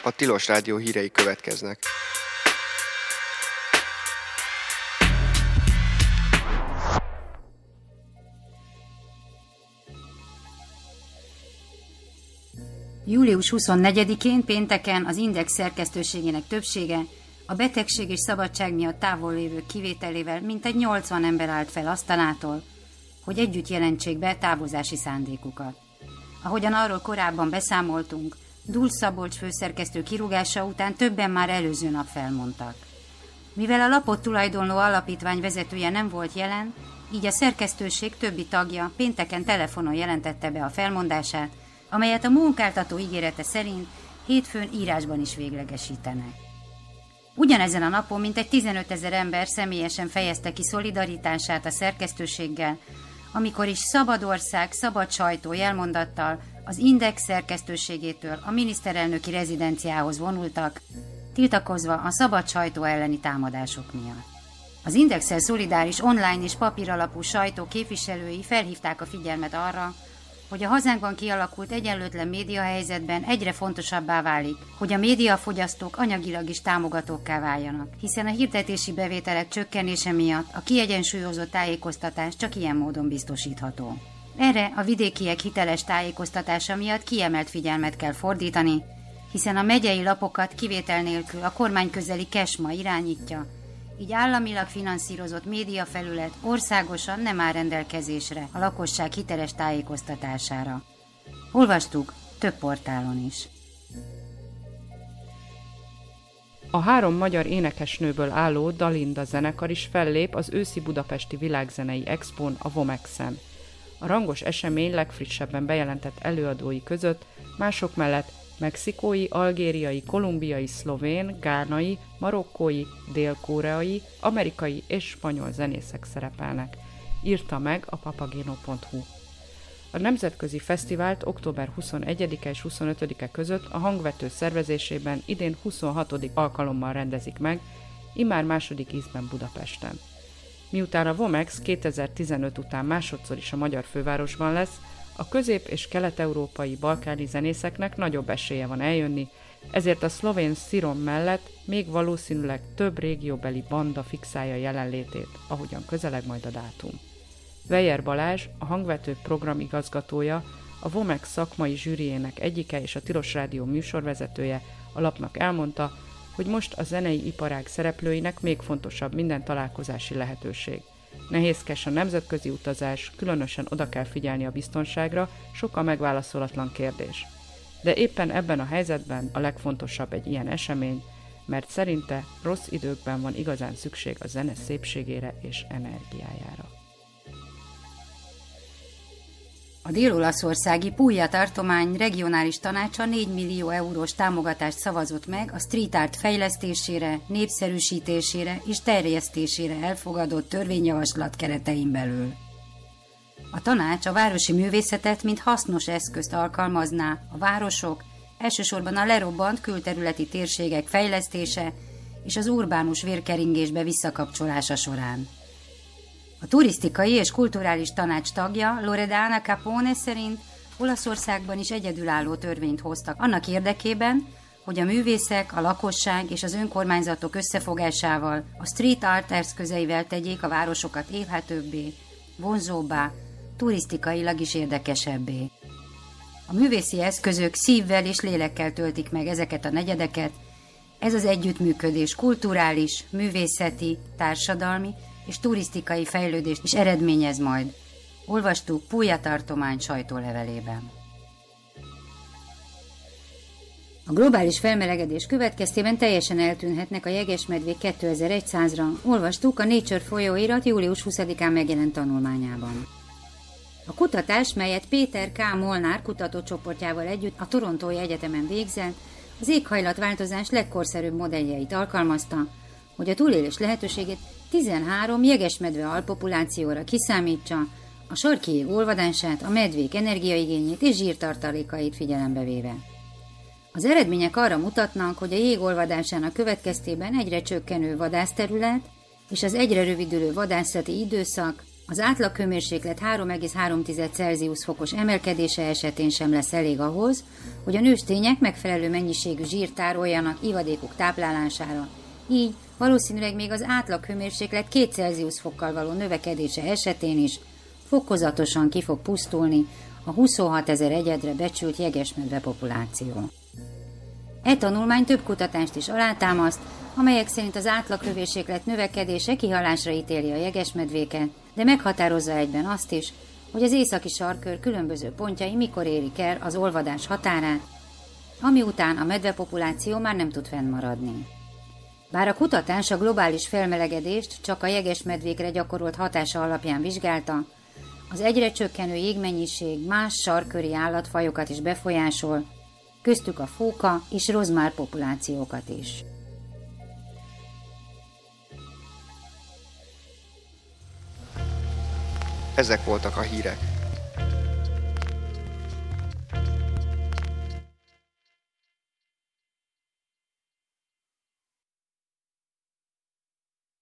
A Tilos Rádió hírei következnek. Július 24-én pénteken az Index szerkesztőségének többsége a betegség és szabadság miatt távol lévők kivételével mintegy 80 ember állt fel asztalától, hogy együtt jelentsék be távozási szándékukat. Ahogyan arról korábban beszámoltunk, Dulc Szabolcs főszerkesztő kirúgása után többen már előző nap felmondtak. Mivel a lapot tulajdonló alapítvány vezetője nem volt jelen, így a szerkesztőség többi tagja pénteken telefonon jelentette be a felmondását, amelyet a munkáltató ígérete szerint hétfőn írásban is véglegesítenek. Ugyanezen a napon mintegy 15 000 ember személyesen fejezte ki szolidaritását a szerkesztőséggel, amikor is Szabad ország, szabad sajtó jelmondattal az Index szerkesztőségétől a miniszterelnöki rezidenciához vonultak, tiltakozva a szabad sajtó elleni támadások miatt. Az Indexsel szolidáris online és papíralapú sajtó képviselői felhívták a figyelmet arra, hogy a hazánkban kialakult egyenlőtlen médiahelyzetben egyre fontosabbá válik, hogy a médiafogyasztók anyagilag is támogatókká váljanak, hiszen a hirdetési bevételek csökkenése miatt a kiegyensúlyozott tájékoztatás csak ilyen módon biztosítható. Erre a vidékiek hiteles tájékoztatása miatt kiemelt figyelmet kell fordítani, hiszen a megyei lapokat kivétel nélkül a kormányközeli KESMA irányítja, így államilag finanszírozott médiafelület országosan nem áll rendelkezésre a lakosság hiteles tájékoztatására. Olvastuk több portálon is. A 3 magyar énekesnőből álló Dalinda zenekar is fellép az őszi budapesti világzenei expón, a Vomexen. A rangos esemény legfrissebben bejelentett előadói között mások mellett mexikói, algériai, kolumbiai, szlovén, gánai, marokkói, dél-koreai, amerikai és spanyol zenészek szerepelnek, írta meg a papageno.hu. A nemzetközi fesztivált október 21-e és 25-e között a Hangvető szervezésében idén 26. alkalommal rendezik meg, immár második ízben Budapesten. Miután a Vomex 2015 után másodszor is a magyar fővárosban lesz, a közép- és kelet-európai balkáni zenészeknek nagyobb esélye van eljönni, ezért a szlovén Szirom mellett még valószínűleg több régióbeli banda fixálja jelenlétét, ahogyan közeleg majd a dátum. Weyer Balázs, a Hangvető programigazgatója, a Vomex szakmai zsűriének egyike és a Tilos Rádió műsorvezetője a lapnak elmondta, hogy most a zenei iparág szereplőinek még fontosabb minden találkozási lehetőség. Nehézkes a nemzetközi utazás, különösen oda kell figyelni a biztonságra, sok a megválaszolatlan kérdés. De éppen ebben a helyzetben a legfontosabb egy ilyen esemény, mert szerinte rossz időkben van igazán szükség a zene szépségére és energiájára. A dél-olaszországi Puglia tartomány regionális tanácsa 4 millió eurós támogatást szavazott meg a street art fejlesztésére, népszerűsítésére és terjesztésére elfogadott törvényjavaslat keretein belül. A tanács a városi művészetet mint hasznos eszközt alkalmazná a városok, elsősorban a lerobbant külterületi térségek fejlesztése és az urbánus vérkeringésbe visszakapcsolása során. A turisztikai és kulturális tanács tagja Loredana Capone szerint Olaszországban is egyedülálló törvényt hoztak annak érdekében, hogy a művészek, a lakosság és az önkormányzatok összefogásával, a street art eszközeivel tegyék a városokat élhetőbbé, vonzóbbá, turisztikailag is érdekesebbé. A művészi eszközök szívvel és lélekkel töltik meg ezeket a negyedeket, ez az együttműködés kulturális, művészeti, társadalmi és turisztikai fejlődést is eredményez majd. Olvastuk Puglia tartomány sajtólevelében. A globális felmelegedés következtében teljesen eltűnhetnek a jegesmedvék 2100-ra, olvastuk a Nature folyóirat július 20-án megjelent tanulmányában. A kutatás, melyet Péter K. Molnár kutatócsoportjával együtt a Torontói Egyetemen végzett, az éghajlatváltozás legkorszerűbb modelljeit alkalmazta, hogy a túlélés lehetőségét 13 jegesmedve alpopulációra kiszámítsa, a sarki jég olvadását, a medvék energiaigényét és zsírtartalékait figyelembe véve. Az eredmények arra mutatnak, hogy a jég olvadásának következtében egyre csökkenő vadászterület és az egyre rövidülő vadászati időszak Az átlaghőmérséklet 3,3 Celsius fokos emelkedése esetén sem lesz elég ahhoz, hogy a nőstények megfelelő mennyiségű zsírt tároljanak ivadékuk táplálására. Így valószínűleg még az átlaghőmérséklet 2 Celsius fokkal való növekedése esetén is fokozatosan ki fog pusztulni a 26 000 egyedre becsült jegesmedve populáció. E tanulmány több kutatást is alátámaszt, amelyek szerint az átlaghőmérséklet növekedése kihalásra ítéli a jegesmedvéket, de meghatározza egyben azt is, hogy az északi sarkkör különböző pontjai mikor érik el az olvadás határát, ami után a medvepopuláció már nem tud fennmaradni. Bár a kutatás a globális felmelegedést csak a jegesmedvékre gyakorolt hatása alapján vizsgálta, az egyre csökkenő jégmennyiség más sarkköri állatfajokat is befolyásol, köztük a fóka és rozmár populációkat is. Ezek voltak a hírek.